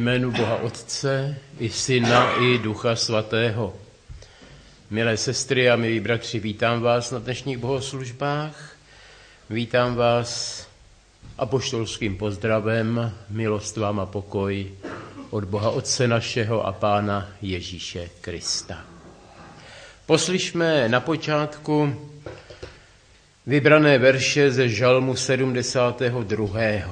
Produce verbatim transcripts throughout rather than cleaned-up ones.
jménu Boha Otce, i Syna, i Ducha Svatého. Milé sestry a milí bratři, vítám vás na dnešních bohoslužbách. Vítám vás apoštolským pozdravem, milost vám a pokoj od Boha Otce našeho a Pána Ježíše Krista. Poslyšme na počátku vybrané verše ze žalmu sedmdesátého druhého.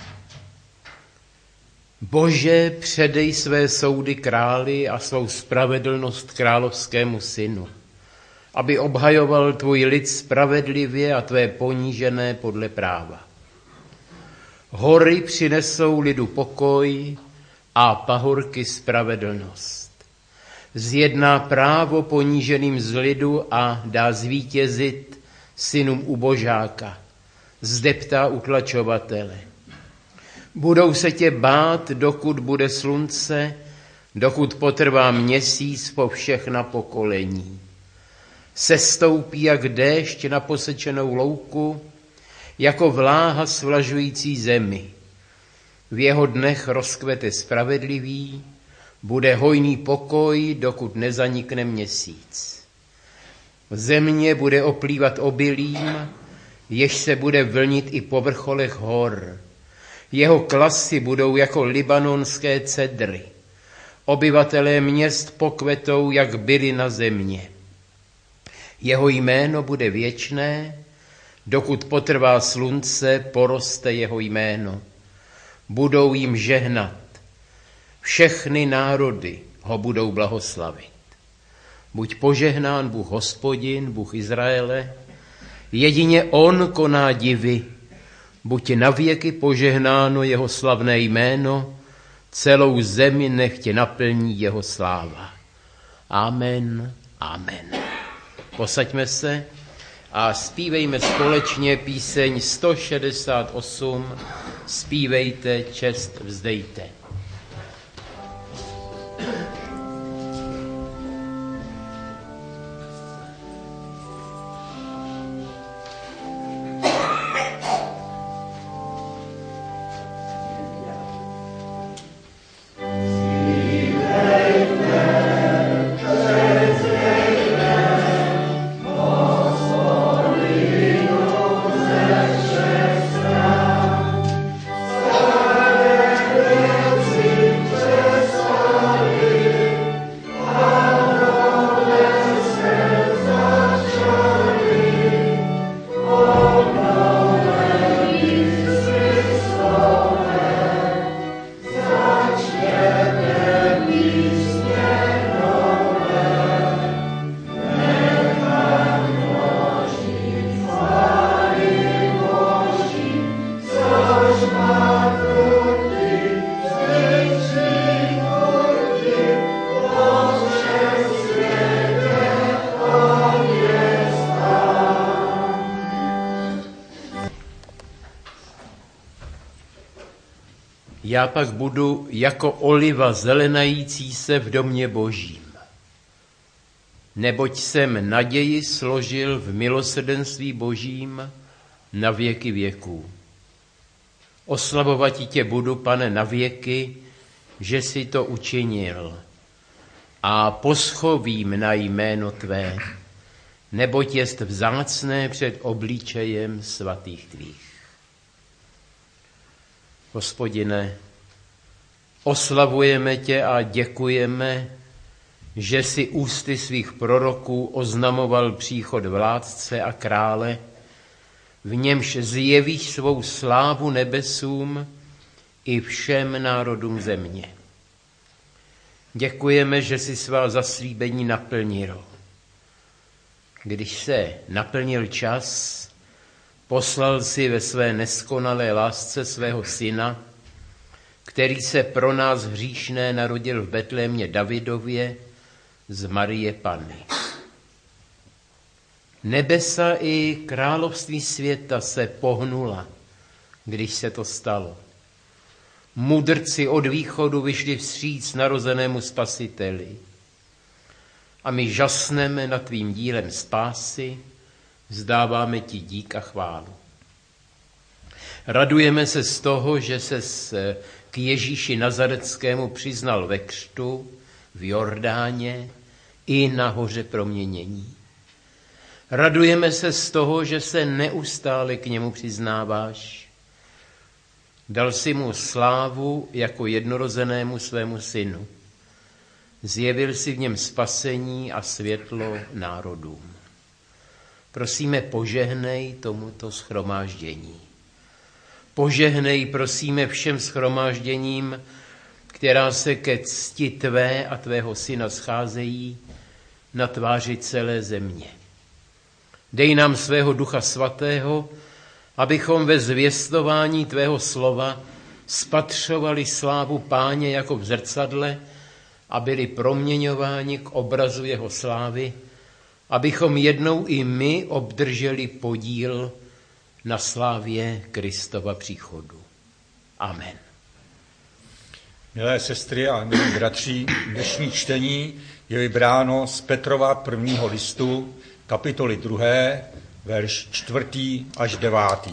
Bože, předej své soudy králi a svou spravedlnost královskému synu, aby obhajoval tvůj lid spravedlivě a tvé ponížené podle práva. Hory přinesou lidu pokoj a pahorky spravedlnost. Zjedná právo poníženým z lidu a dá zvítězit synům ubožáka. Zdeptá utlačovatele. Budou se tě bát, dokud bude slunce, dokud potrvá měsíc po všechna pokolení. Sestoupí jak déšť na posečenou louku, jako vláha svlažující zemi. V jeho dnech rozkvete spravedlivý, bude hojný pokoj, dokud nezanikne měsíc. Země bude oplývat obilím, jež se bude vlnit i po vrcholech hor. Jeho klasy budou jako libanonské cedry. Obyvatelé měst pokvetou, jak byli na země. Jeho jméno bude věčné, dokud potrvá slunce, poroste jeho jméno. Budou jim žehnat. Všechny národy ho budou blahoslavit. Buď požehnán Bůh Hospodin, Bůh Izraele, jedině on koná divy. Buď navěky požehnáno jeho slavné jméno, celou zemi nechť naplní jeho sláva. Amen, amen. Posaďme se a zpívejme společně píseň sto šedesát osm. Zpívejte, čest vzdejte. Já pak budu jako oliva zelenající se v domě Božím. Neboť jsem naději složil v milosrdenství Božím na věky věků. Oslavovat tě budu, Pane, na věky, že jsi to učinil. A poschovím na jméno tvé, neboť jest vzácné před obličejem svatých tvých. Hospodine, oslavujeme tě a děkujeme, že si ústy svých proroků oznamoval příchod vládce a krále, v němž zjevíš svou slávu nebesům i všem národům země. Děkujeme, že si svá zaslíbení naplnil. Když se naplnil čas, poslal si ve své neskonalé lásce svého syna, který se pro nás hříšné narodil v Betlémě Davidově z Marie Panny. Nebesa i království světa se pohnula, když se to stalo. Mudrci od východu vyšli vstříc narozenému Spasiteli. A my žasneme nad tvým dílem spásy, vzdáváme ti dík a chválu. Radujeme se z toho, že ses k Ježíši Nazareckému přiznal ve křtu, v Jordáně i na hoře proměnění. Radujeme se z toho, že se neustále k němu přiznáváš. Dal si mu slávu jako jednorozenému svému synu. Zjevil si v něm spasení a světlo národům. Prosíme, požehnej tomuto shromáždění. Požehnej, prosíme, všem shromážděním, která se ke cti tvé a tvého syna scházejí na tváři celé země. Dej nám svého Ducha Svatého, abychom ve zvěstování tvého slova spatřovali slávu Páně jako v zrcadle a byli proměňováni k obrazu jeho slávy, abychom jednou i my obdrželi podíl na slávě Kristova příchodu. Amen. Milé sestry a milí bratři, dnešní čtení je vybráno z Petrova prvního listu, kapitoly druhé, verš čtvrtý až devátý.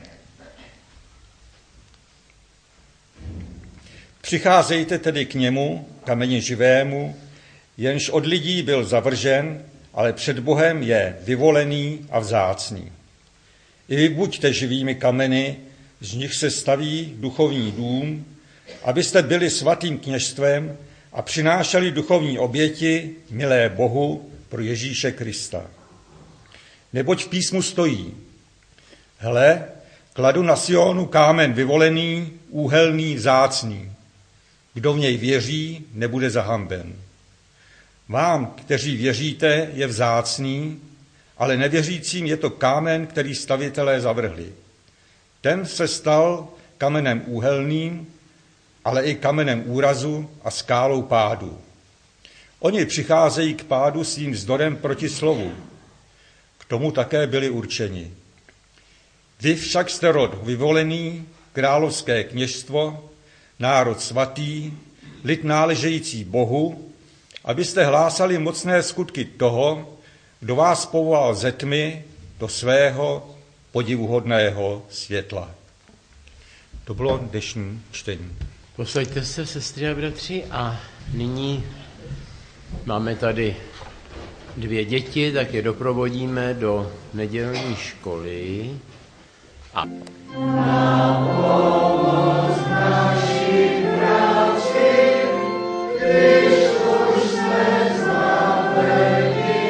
Přicházejte tedy k němu, kameni živému, jenž od lidí byl zavržen, ale před Bohem je vyvolený a vzácný. I vy buďte živými kameny, z nich se staví duchovní dům, abyste byli svatým kněžstvem a přinášeli duchovní oběti, milé Bohu, pro Ježíše Krista. Neboť v písmu stojí: Hle, kladu na Sionu kámen vyvolený, úhelný, vzácný. Kdo v něj věří, nebude zahamben. Vám, kteří věříte, je vzácný, ale nevěřícím je to kámen, který stavitelé zavrhli. Ten se stal kamenem úhelným, ale i kamenem úrazu a skálou pádu. Oni přicházejí k pádu svým vzdorem proti slovu. K tomu také byli určeni. Vy však jste rod vyvolený, královské kněžstvo, národ svatý, lid náležející Bohu, abyste hlásali mocné skutky toho, kdo vás povolal ze tmy do svého podivuhodného světla. To bylo dnešní čtení. Posaďte se, sestry a bratři, a nyní máme tady dvě děti, tak je doprovodíme do nedělní školy. A... Na pomoc našim bratři, když už jsme zbaveni,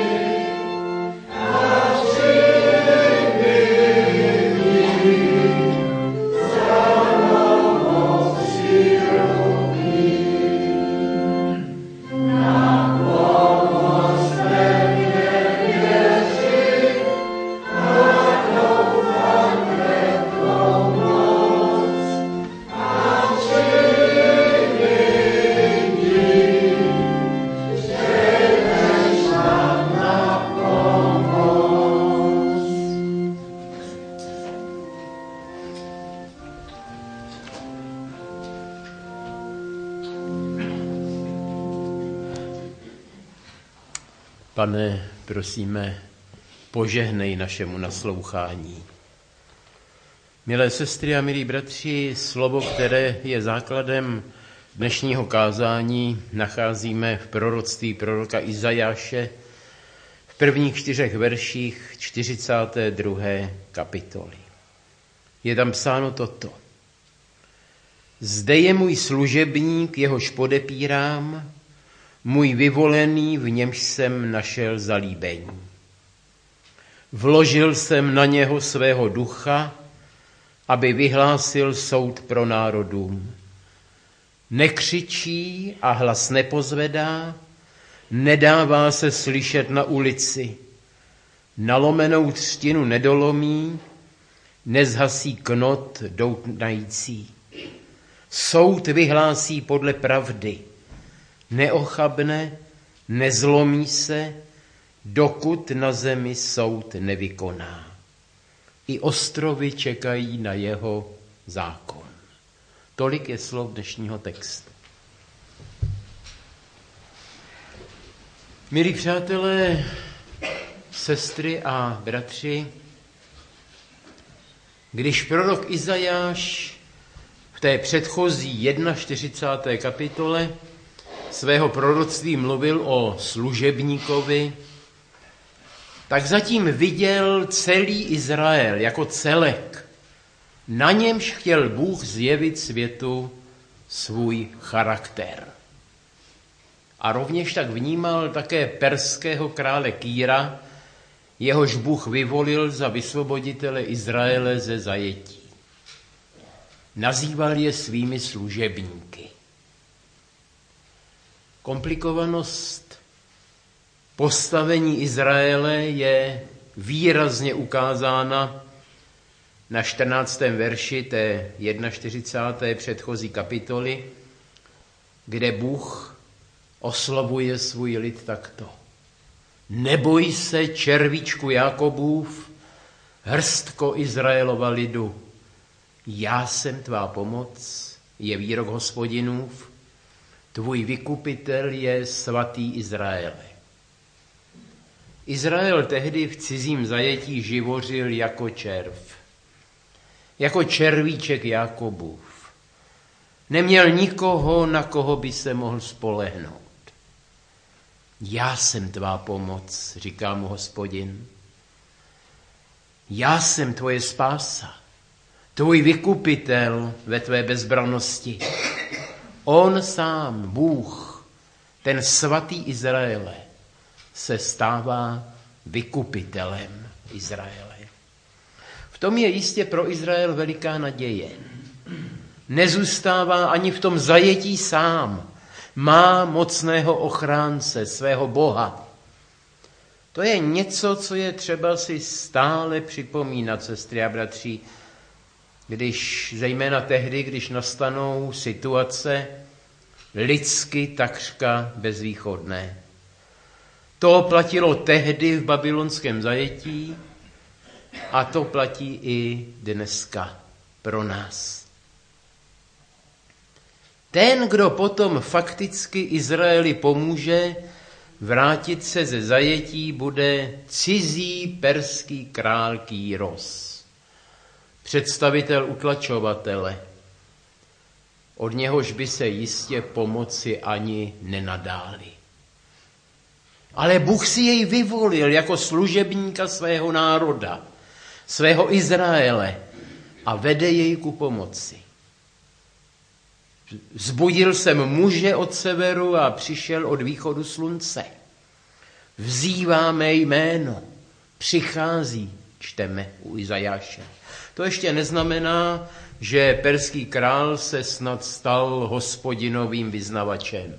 a přijmi za pomoc přirobí. Na pomoc pevně věřit a doufat ve tvou moc a přijmi, že jdeš nám na pomoc. Pane, prosíme, požehnej našemu naslouchání. Milé sestry a milí bratři, slovo, které je základem dnešního kázání, nacházíme v proroctví proroka Izajáše v prvních čtyřech verších čtyřicáté druhé kapitoly. Je tam psáno toto. Zde je můj služebník, jehož podepírám, můj vyvolený, v němž jsem našel zalíbení. Vložil jsem na něho svého ducha, aby vyhlásil soud pro národům. Nekřičí a hlas nepozvedá, nedává se slyšet na ulici. Nalomenou třtinu nedolomí, nezhasí knot doutnající. Soud vyhlásí podle pravdy. Neochabne, nezlomí se, dokud na zemi soud nevykoná. I ostrovy čekají na jeho zákon. Tolik je slov dnešního textu. Milí přátelé, sestry a bratři, když prorok Izajáš v té předchozí čtyřicáté první kapitole svého proroctví mluvil o služebníkovi, tak zatím viděl celý Izrael jako celek. Na němž chtěl Bůh zjevit světu svůj charakter. A rovněž tak vnímal také perského krále Kýra, jehož Bůh vyvolil za vysvoboditele Izraele ze zajetí. Nazýval je svými služebníky. Komplikovanost postavení Izraele je výrazně ukázána na čtrnáctém verši té čtyřicáté první předchozí kapitoly, kde Bůh oslovuje svůj lid takto. Neboj se, červíčku Jakobův, hrstko Izraelova lidu. Já jsem tvá pomoc, je výrok Hospodinův, tvůj vykupitel je svatý Izraele. Izrael tehdy v cizím zajetí živořil jako červ. Jako červíček Jakobův. Neměl nikoho, na koho by se mohl spolehnout. Já jsem tvá pomoc, říká mu Hospodin. Já jsem tvoje spása, tvůj vykupitel ve tvé bezbrannosti. On sám, Bůh, ten svatý Izraele, se stává vykupitelem Izraele. V tom je jistě pro Izrael veliká naděje. Nezůstává ani v tom zajetí sám. Má mocného ochránce, svého Boha. To je něco, co je třeba si stále připomínat, sestry a bratři, když, zejména tehdy, když nastanou situace lidsky takřka bezvýchodné. To platilo tehdy v babylonském zajetí a to platí i dneska pro nás. Ten, kdo potom fakticky Izraeli pomůže vrátit se ze zajetí, bude cizí perský král Kýros, představitel utlačovatele. Od něhož by se jistě pomoci ani nenadáli. Ale Bůh si jej vyvolil jako služebníka svého národa, svého Izraele a vede jej ku pomoci. Zbudil jsem muže od severu a přišel od východu slunce. Vzývá mé jméno, přichází, čteme u Izajáše. To ještě neznamená, že perský král se snad stal Hospodinovým vyznavačem.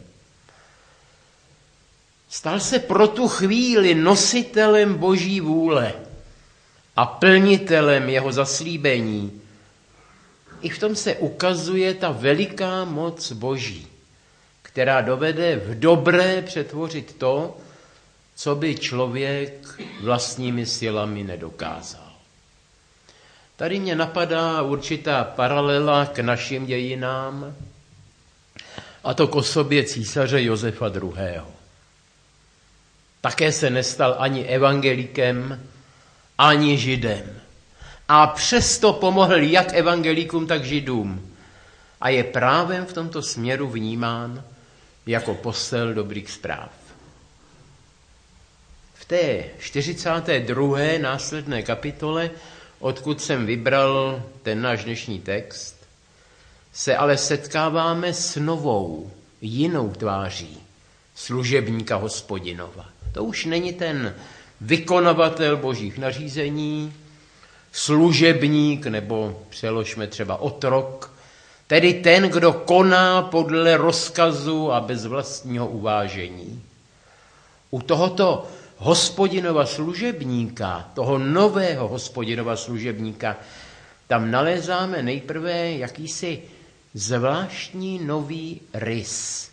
Stal se pro tu chvíli nositelem Boží vůle a plnitelem jeho zaslíbení. I v tom se ukazuje ta veliká moc Boží, která dovede v dobré přetvořit to, co by člověk vlastními silami nedokázal. Tady mě napadá určitá paralela k našim dějinám, a to k osobě císaře Josefa druhého. Také se nestal ani evangelikem, ani židem. A přesto pomohl jak evangelikům, tak židům. A je právem v tomto směru vnímán jako posel dobrých zpráv. V té čtyřicáté druhé následné kapitole, odkud jsem vybral ten náš dnešní text, se ale setkáváme s novou, jinou tváří služebníka Hospodinova. To už není ten vykonavatel božích nařízení, služebník, nebo přeložme třeba otrok, tedy ten, kdo koná podle rozkazu a bez vlastního uvážení. U tohoto Hospodinova služebníka, toho nového Hospodinova služebníka, tam nalézáme nejprve jakýsi zvláštní nový rys.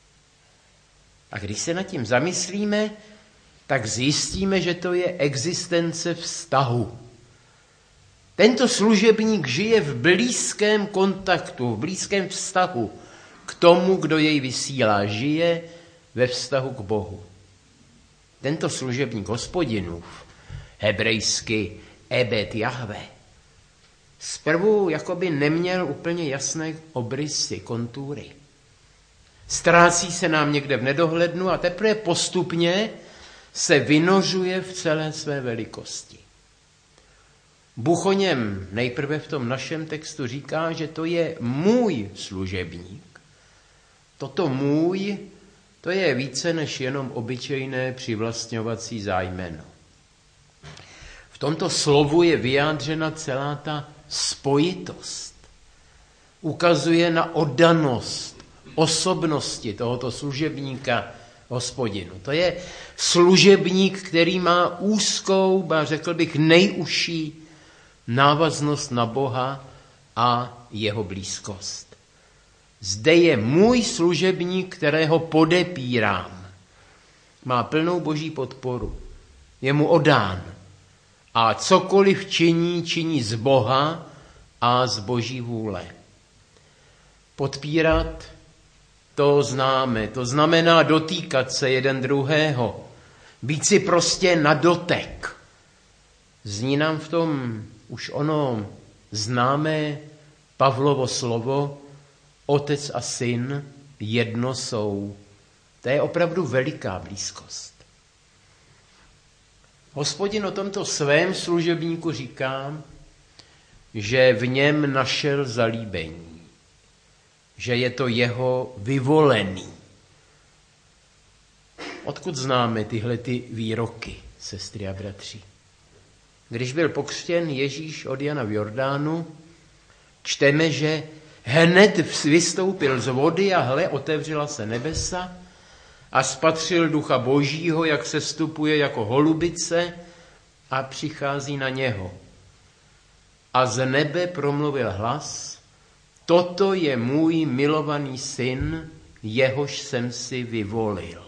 A když se nad tím zamyslíme, tak zjistíme, že to je existence vztahu. Tento služebník žije v blízkém kontaktu, v blízkém vztahu k tomu, kdo jej vysílá. Žije ve vztahu k Bohu. Tento služebník Hospodinův, hebrejsky Ebed Jahve, zprvu jakoby neměl úplně jasné obrysy, kontury. Ztrácí se nám někde v nedohlednu a teprve postupně se vynořuje v celé své velikosti. Bůh o něm nejprve v tom našem textu říká, že to je můj služebník. Toto můj, to je více než jenom obyčejné přivlastňovací zájmeno. V tomto slovu je vyjádřena celá ta spojitost. Ukazuje na oddanost osobnosti tohoto služebníka Hospodinu. To je služebník, který má úzkou, ba řekl bych nejužší návaznost na Boha a jeho blízkost. Zde je můj služebník, kterého podepírám. Má plnou boží podporu. Je mu oddán. A cokoliv činí, činí z Boha a z boží vůle. Podpírat, to známe. To znamená dotýkat se jeden druhého. Být si prostě na dotek. Zní nám v tom už ono známé Pavlovo slovo otec a syn jedno jsou. To je opravdu veliká blízkost. Hospodin o tomto svém služebníku říká, že v něm našel zalíbení, že je to jeho vyvolený. Odkud známe tyhle ty výroky, sestry a bratři? Když byl pokřtěn Ježíš od Jana v Jordánu, čteme, že hned vystoupil z vody a hle, otevřela se nebesa a spatřil Ducha Božího, jak se stupuje jako holubice a přichází na něho. A z nebe promluvil hlas, toto je můj milovaný syn, jehož jsem si vyvolil.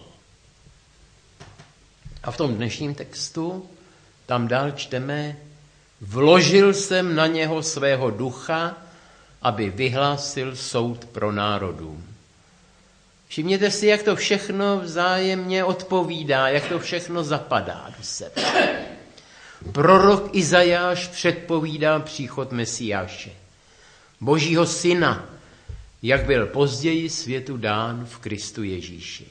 A v tom dnešním textu tam dál čteme, vložil jsem na něho svého ducha, aby vyhlásil soud pro národům. Všimněte si, jak to všechno vzájemně odpovídá, jak to všechno zapadá do sebe. Prorok Izajáš předpovídá příchod Mesiáše, Božího syna, jak byl později světu dán v Kristu Ježíši.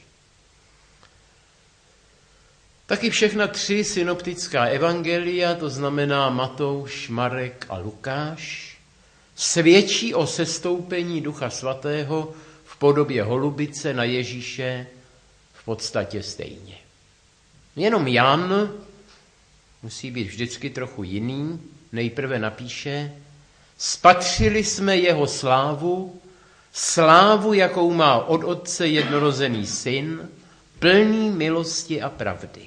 Taky všechna tři synoptická evangelia, to znamená Matouš, Marek a Lukáš, svědčí o sestoupení Ducha Svatého v podobě holubice na Ježíše v podstatě stejně. Jenom Jan musí být vždycky trochu jiný, nejprve napíše, spatřili jsme jeho slávu, slávu, jakou má od Otce jednorozený syn, plný milosti a pravdy.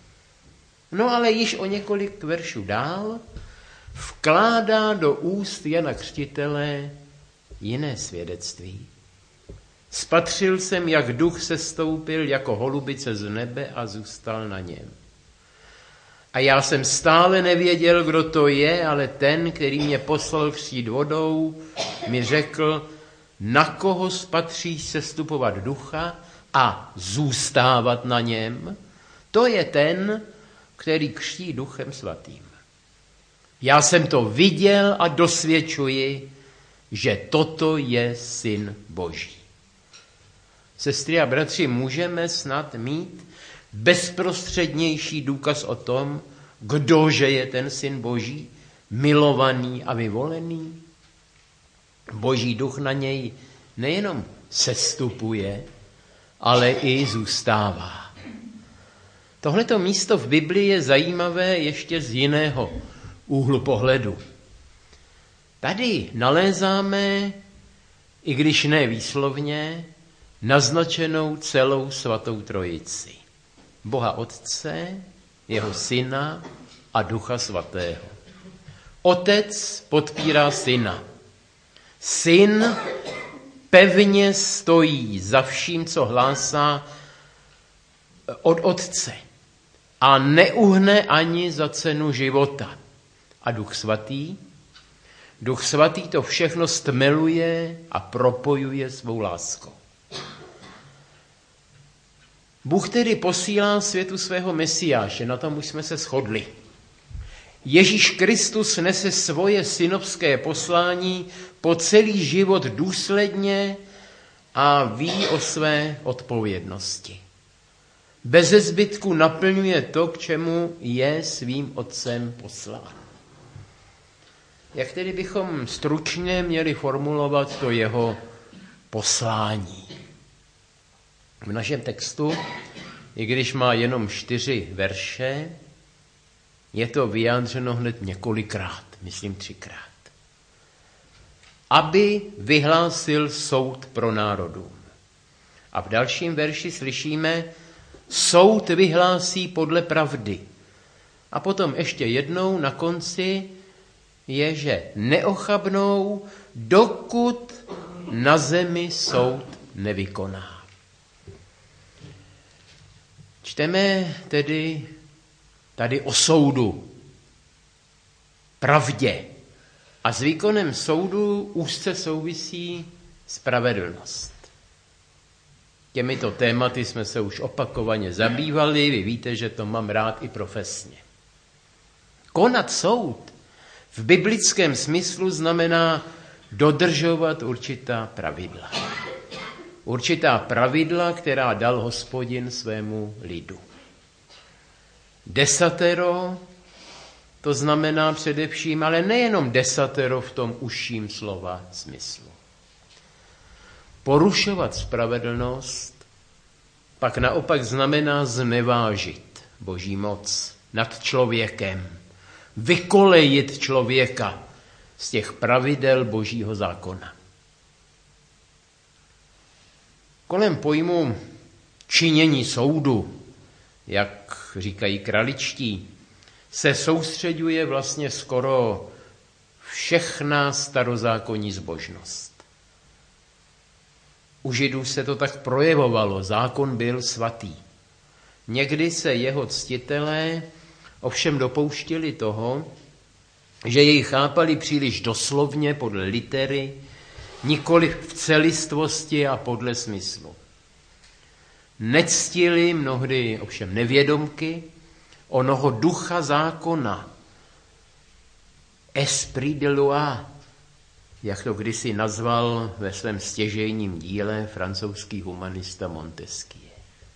No ale již o několik veršů dál vkládá do úst Jana Křtitele jiné svědectví. Spatřil jsem, jak duch sestoupil jako holubice z nebe a zůstal na něm. A já jsem stále nevěděl, kdo to je, ale ten, který mě poslal křtít vodou, mi řekl, na koho spatříš sestupovat ducha a zůstávat na něm, to je ten, který křtí duchem svatým. Já jsem to viděl a dosvědčuji, že toto je syn Boží. Sestry a bratři, můžeme snad mít bezprostřednější důkaz o tom, kdože je ten syn Boží, milovaný a vyvolený? Boží duch na něj nejenom sestupuje, ale i zůstává. Tohleto místo v Biblii je zajímavé ještě z jiného úhlu pohledu. Tady nalézáme, i když ne výslovně, naznačenou celou svatou trojici. Boha Otce, jeho Syna a Ducha Svatého. Otec podpírá Syna. Syn pevně stojí za vším, co hlásá od Otce a neuhne ani za cenu života. A Duch Svatý? Duch Svatý to všechno stmeluje a propojuje svou láskou. Bůh tedy posílá světu svého Mesiáše, na tom už jsme se shodli. Ježíš Kristus nese svoje synovské poslání po celý život důsledně a ví o své odpovědnosti. Beze zbytku naplňuje to, k čemu je svým otcem poslán. Jak tedy bychom stručně měli formulovat to jeho poslání? V našem textu, i když má jenom čtyři verše, je to vyjádřeno hned několikrát, myslím třikrát. Aby vyhlásil soud pro národům. A v dalším verši slyšíme, soud vyhlásí podle pravdy. A potom ještě jednou na konci je, že neochabnou, dokud na zemi soud nevykoná. Čteme tedy tady o soudu, pravdě. A s výkonem soudu úzce souvisí spravedlnost. Těmito tématy jsme se už opakovaně zabývali, vy víte, že to mám rád i profesně. Konat soud v biblickém smyslu znamená dodržovat určitá pravidla. Určitá pravidla, která dal Hospodin svému lidu. Desatero, to znamená především, ale nejenom desatero v tom užším slova smyslu. Porušovat spravedlnost pak naopak znamená znevážit Boží moc nad člověkem, vykolejit člověka z těch pravidel Božího zákona. Kolem pojmu činění soudu, jak říkají kraličtí, se soustřeďuje vlastně skoro všechna starozákonní zbožnost. U Židů se to tak projevovalo, zákon byl svatý. Někdy se jeho ctitelé ovšem dopouštěli toho, že jej chápali příliš doslovně podle litery, nikoli v celistvosti a podle smyslu. Nectili mnohdy ovšem nevědomky onoho ducha zákona, esprit de loi, jak to kdysi nazval ve svém stěžejním díle francouzský humanista Montesquieu.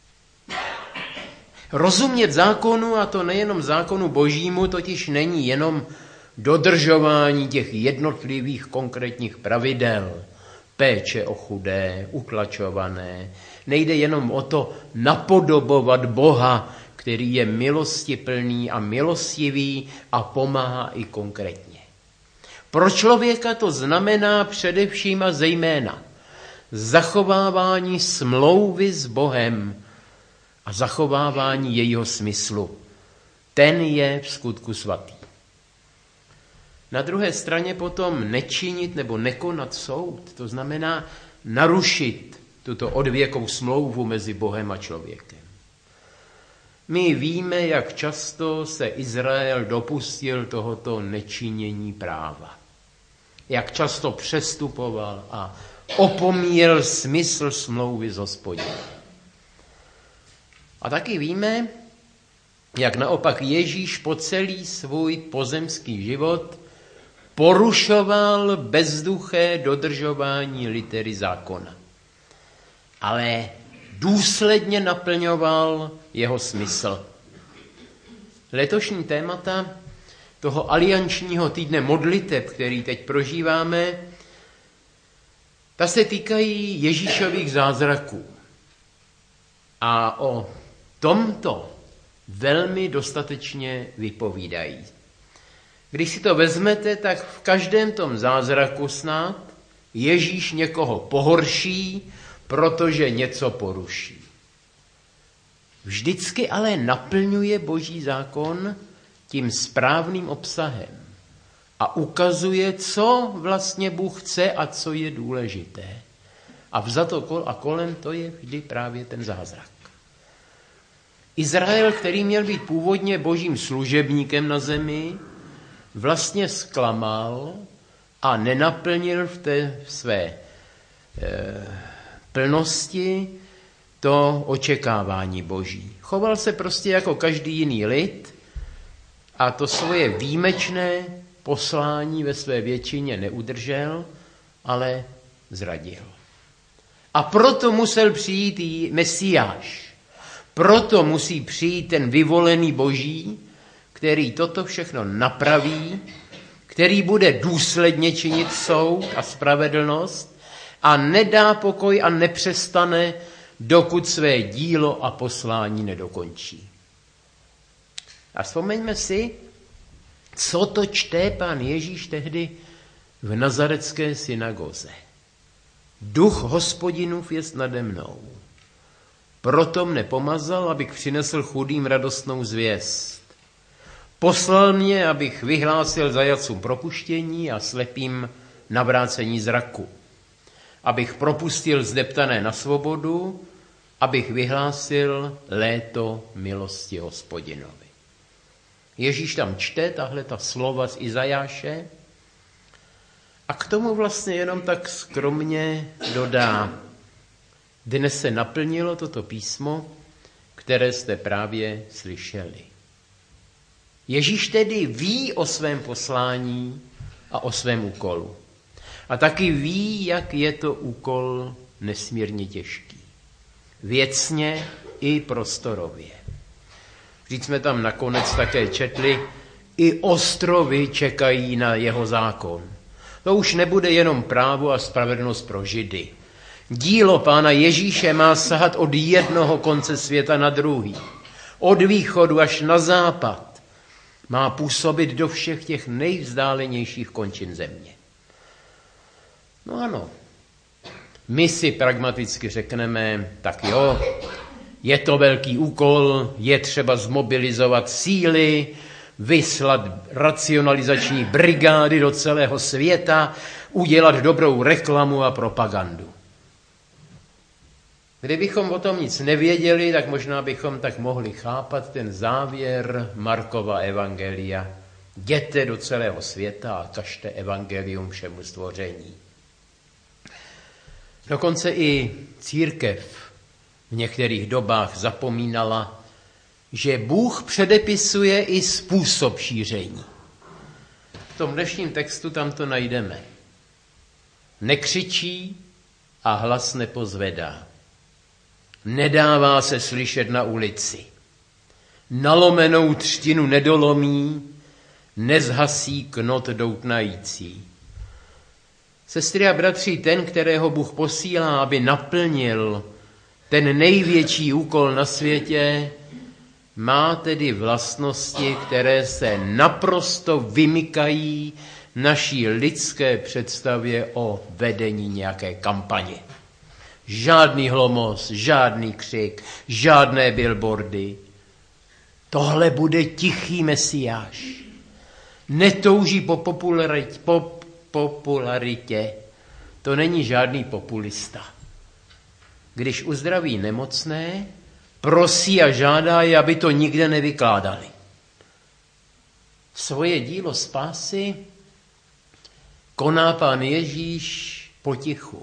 Rozumět zákonu, a to nejenom zákonu Božímu, totiž není jenom dodržování těch jednotlivých konkrétních pravidel, péče o chudé, utlačované. Nejde jenom o to napodobovat Boha, který je milostiplný a milostivý a pomáhá i konkrétně. Pro člověka to znamená především a zejména zachovávání smlouvy s Bohem a zachovávání jejího smyslu. Ten je v skutku svatý. Na druhé straně potom nečinit nebo nekonat soud, to znamená narušit tuto odvěkou smlouvu mezi Bohem a člověkem. My víme, jak často se Izrael dopustil tohoto nečinění práva. Jak často přestupoval a opomíjel smysl smlouvy s Hospodinem. A taky víme, jak naopak Ježíš po celý svůj pozemský život porušoval bezduché dodržování litery zákona. Ale důsledně naplňoval jeho smysl. Letošní témata toho aliančního týdne modliteb, který teď prožíváme, ta se týkají Ježíšových zázraků. A o tomto velmi dostatečně vypovídají. Když si to vezmete, tak v každém tom zázraku snad Ježíš někoho pohorší, protože něco poruší. Vždycky ale naplňuje Boží zákon tím správným obsahem a ukazuje, co vlastně Bůh chce a co je důležité. A vzato a kolem to je vždy právě ten zázrak. Izrael, který měl být původně Božím služebníkem na zemi, vlastně zklamal a nenaplnil v té své e, plnosti to očekávání Boží. Choval se prostě jako každý jiný lid a to svoje výjimečné poslání ve své většině neudržel, ale zradil. A proto musel přijít i Mesiáš. Proto musí přijít ten vyvolený Boží, který toto všechno napraví, který bude důsledně činit soud a spravedlnost a nedá pokoj a nepřestane, dokud své dílo a poslání nedokončí. A vzpomeňme si, co to čte pán Ježíš tehdy v nazarecké synagoze. Duch Hospodinův jest nade mnou. Proto mne pomazal, abych přinesl chudým radostnou zvěst. Poslal mě, abych vyhlásil zajatcům propuštění a slepým navrácení zraku. Abych propustil zdeptané na svobodu, abych vyhlásil léto milosti Hospodinovi. Ježíš tam čte tahle ta slova z Izajáše a k tomu vlastně jenom tak skromně dodá: dnes se naplnilo toto písmo, které jste právě slyšeli. Ježíš tedy ví o svém poslání a o svém úkolu. A taky ví, jak je to úkol nesmírně těžký. Věcně i prostorově. Vždyť jsme tam nakonec také četli, i ostrovy čekají na jeho zákon. To už nebude jenom právo a spravedlnost pro Židy. Dílo pána Ježíše má sahat od jednoho konce světa na druhý. Od východu až na západ. Má působit do všech těch nejvzdálenějších končin země. No ano, my si pragmaticky řekneme, tak jo, je to velký úkol, je třeba zmobilizovat síly, vyslat racionalizační brigády do celého světa, udělat dobrou reklamu a propagandu. Kdybychom o tom nic nevěděli, tak možná bychom tak mohli chápat ten závěr Markova evangelia. Jděte do celého světa a kažte evangelium všemu stvoření. Dokonce i církev v některých dobách zapomínala, že Bůh předepisuje i způsob šíření. V tom dnešním textu tam to najdeme. Nekřičí a hlas nepozvedá. Nedává se slyšet na ulici. Nalomenou třtinu nedolomí, nezhasí knot doutnající. Sestry a bratři, ten, kterého Bůh posílá, aby naplnil ten největší úkol na světě, má tedy vlastnosti, které se naprosto vymykají naší lidské představě o vedení nějaké kampaně. Žádný hlomos, žádný křik, žádné billboardy. Tohle bude tichý Mesiáš. Netouží po popularitě, po popularitě. To není žádný populista. Když uzdraví nemocné, prosí a žádá je, aby to nikde nevykládali. Svoje dílo spásy koná pán Ježíš potichu.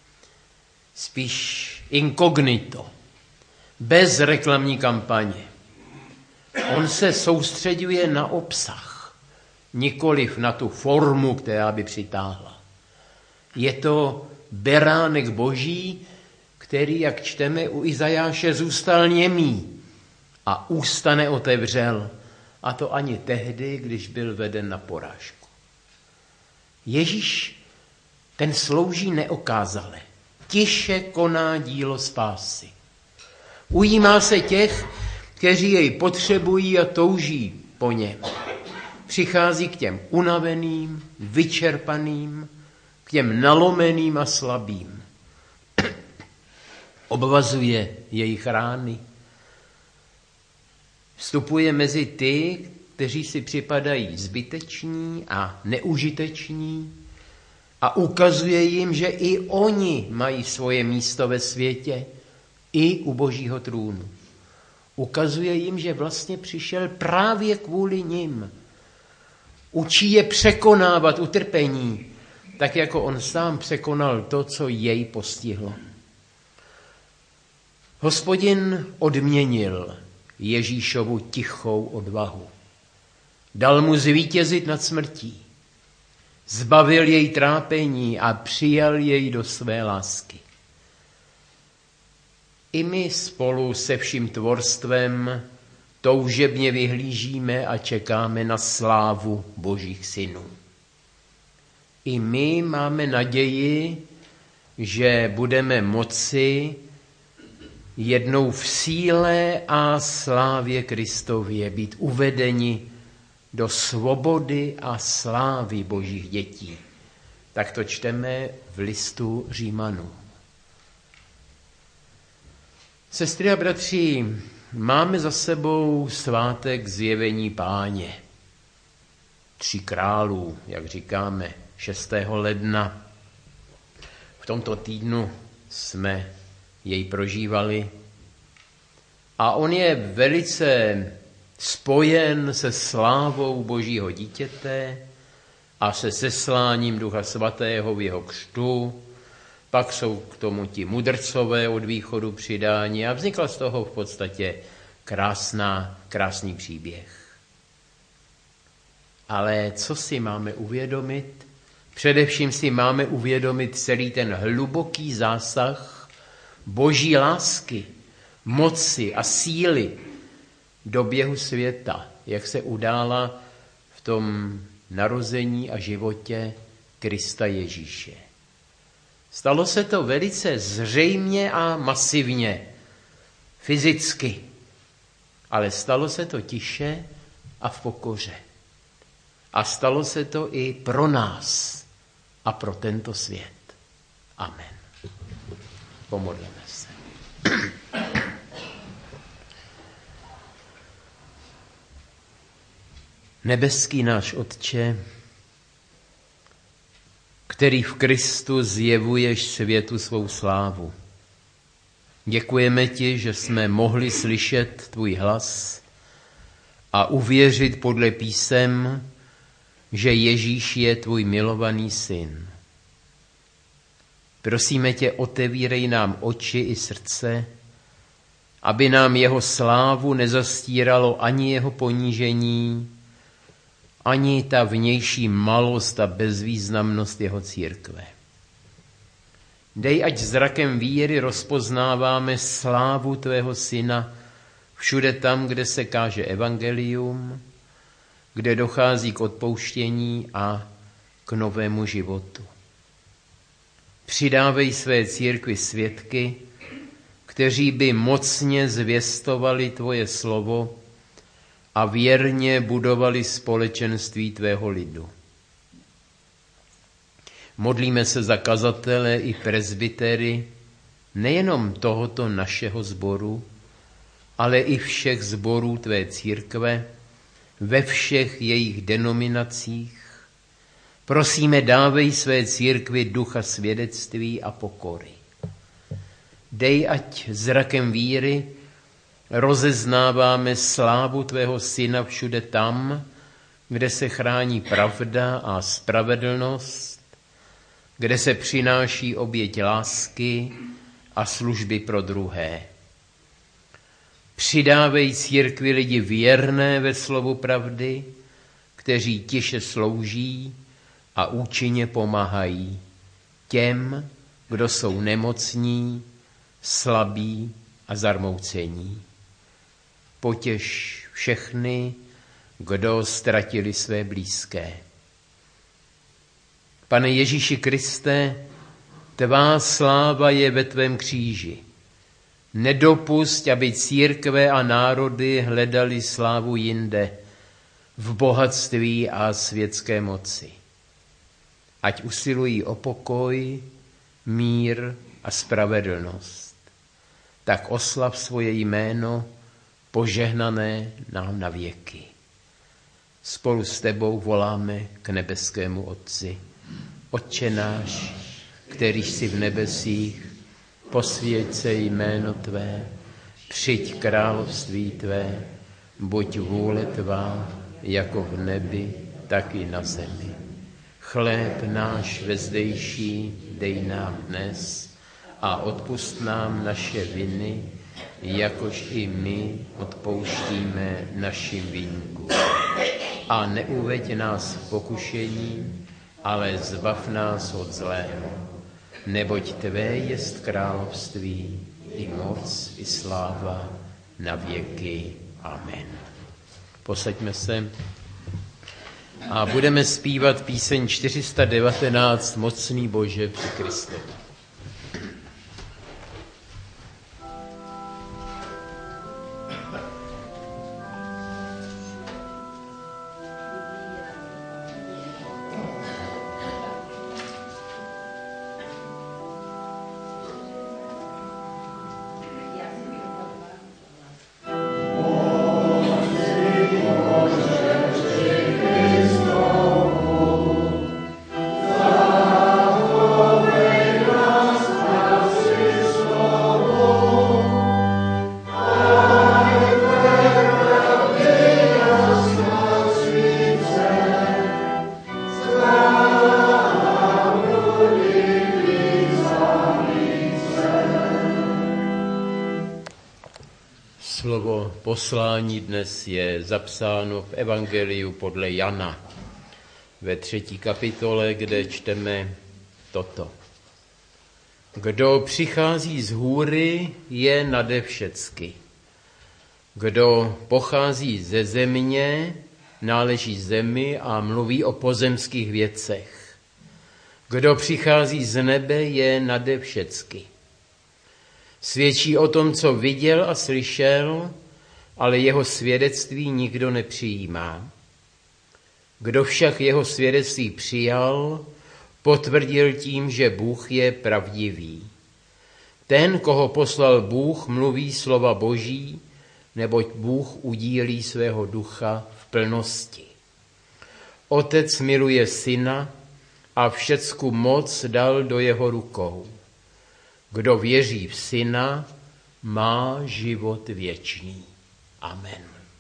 Spíš inkognito, bez reklamní kampaně. On se soustředuje na obsah, nikoliv na tu formu, která by přitáhla. Je to beránek Boží, který, jak čteme u Izajáše, zůstal němý a ústa neotevřel, a to ani tehdy, když byl veden na porážku. Ježíš, ten slouží neokázale. Tiše koná dílo spásy. Ujímá se těch, kteří jej potřebují a touží po něm. Přichází k těm unaveným, vyčerpaným, k těm nalomeným a slabým. Obvazuje jejich rány. Vstupuje mezi ty, kteří si připadají zbyteční a neužiteční, a ukazuje jim, že i oni mají svoje místo ve světě, i u Božího trůnu. Ukazuje jim, že vlastně přišel právě kvůli nim. Učí je překonávat utrpení, tak jako on sám překonal to, co jej postihlo. Hospodin odměnil Ježíšovu tichou odvahu. Dal mu zvítězit nad smrtí. Zbavil jej trápení a přijal jej do své lásky. I my spolu se vším tvorstvem toužebně vyhlížíme a čekáme na slávu Božích synů. I my máme naději, že budeme moci jednou v síle a slávě Kristově být uvedeni do svobody a slávy Božích dětí. Tak to čteme v listu Římanů. Sestry a bratři, máme za sebou svátek Zjevení Páně. Tří králů, jak říkáme, šestého ledna. V tomto týdnu jsme jej prožívali a on je velice spojen se slávou Božího dítěte a se sesláním Ducha Svatého v jeho křtu. Pak jsou k tomu ti mudrcové od východu přidání a vznikla z toho v podstatě krásná, krásný příběh. Ale co si máme uvědomit? Především si máme uvědomit celý ten hluboký zásah Boží lásky, moci a síly do běhu světa, jak se udála v tom narození a životě Krista Ježíše. Stalo se to velice zřejmě a masivně, fyzicky, ale stalo se to tiše a v pokoře. A stalo se to i pro nás a pro tento svět. Amen. Pomodleme se. Nebeský náš Otče, který v Kristu zjevuješ světu svou slávu. Děkujeme ti, že jsme mohli slyšet tvůj hlas a uvěřit podle písem, že Ježíš je tvůj milovaný syn. Prosíme tě, otevírej nám oči i srdce, aby nám jeho slávu nezastíralo ani jeho ponížení, ani ta vnější malost a bezvýznamnost jeho církve. Dej, ať zrakem víry rozpoznáváme slávu tvého syna všude tam, kde se káže evangelium, kde dochází k odpouštění a k novému životu. Přidávej své církvi svědky, kteří by mocně zvěstovali tvoje slovo a věrně budovali společenství tvého lidu. Modlíme se za kazatele i presbytery nejenom tohoto našeho sboru, ale i všech sborů tvé církve, ve všech jejich denominacích. Prosíme, dávej své církvi ducha svědectví a pokory. Dej, ať zrakem víry rozeznáváme slávu tvého syna všude tam, kde se chrání pravda a spravedlnost, kde se přináší oběť lásky a služby pro druhé. Přidávej církvi lidi věrné ve slovu pravdy, kteří tiše slouží a účinně pomáhají těm, kdo jsou nemocní, slabí a zarmoucení. Potěš všechny, kdo ztratili své blízké. Pane Ježíši Kriste, tvá sláva je ve tvém kříži. Nedopusť, aby církve a národy hledali slávu jinde, v bohatství a světské moci. Ať usilují o pokoj, mír a spravedlnost. Tak oslav svoje jméno, požehnané nám na věky. Spolu s tebou voláme k nebeskému Otci. Otče náš, který jsi v nebesích, posvěť se jméno tvé, přijď království tvé, buď vůle tvá, jako v nebi, tak i na zemi. Chléb náš vezdejší dej nám dnes a odpusť nám naše viny, jakož i my odpouštíme našim viníkům. a neuveď nás v pokušení, ale zbav nás od zlého. Neboť tvé jest království, i moc, i sláva, na věky. Amen. Posaďme se a budeme zpívat píseň čtyři sta devatenáct Mocný Bože při Kristovi. Slovo poslání dnes je zapsáno v Evangeliu podle Jana ve třetí kapitole, kde čteme toto. Kdo přichází z hůry, je nade všecky. Kdo pochází ze země, náleží zemi a mluví o pozemských věcech. Kdo přichází z nebe, je nade všecky. Svědčí o tom, co viděl a slyšel, ale jeho svědectví nikdo nepřijímá. Kdo však jeho svědectví přijal, potvrdil tím, že Bůh je pravdivý. Ten, koho poslal Bůh, mluví slova Boží, neboť Bůh udílí svého ducha v plnosti. Otec miluje syna a všecku moc dal do jeho rukou. Kdo věří v syna, má život věčný. Amen.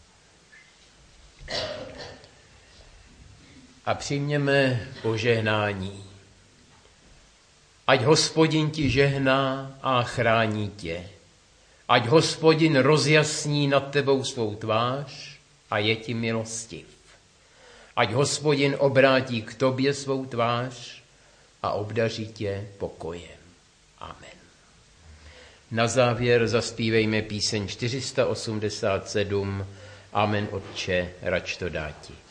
A přijměme požehnání. Ať Hospodin ti žehná a chrání tě. Ať Hospodin rozjasní nad tebou svou tvář a je ti milostiv. Ať Hospodin obrátí k tobě svou tvář a obdaří tě pokojem. Amen. Na závěr zaspívejme píseň čtyři sta osmdesát sedm. Amen, Otče, rač to dáti.